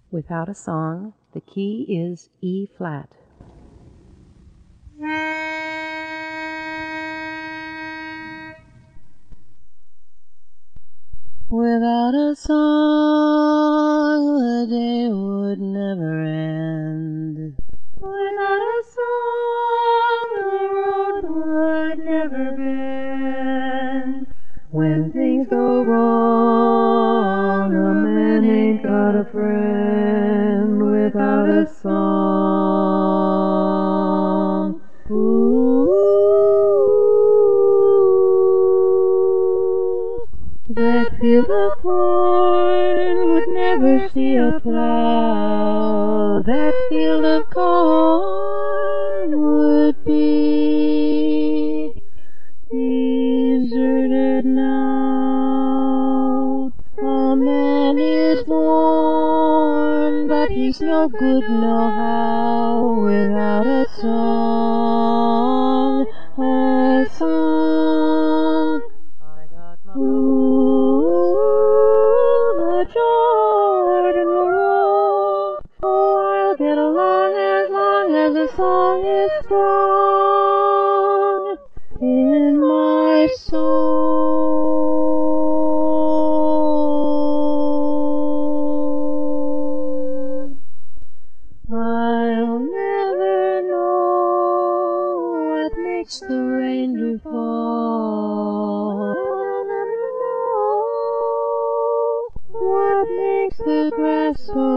Without a song, the key is E flat. Without a song, the day would never end. Without a song, the road would never bend. When things go wrong, a man ain't got a friend without a song. Ooh. That field of corn would never see a plow. That field of corn would be deserted now. A man is born, but he's no good no how without a song, a song. Ooh, the Jordan will roll. Oh, I'll get along as long as the song is strong in my soul. I'll never know what makes the rain to fall. I'll never know what makes the grass so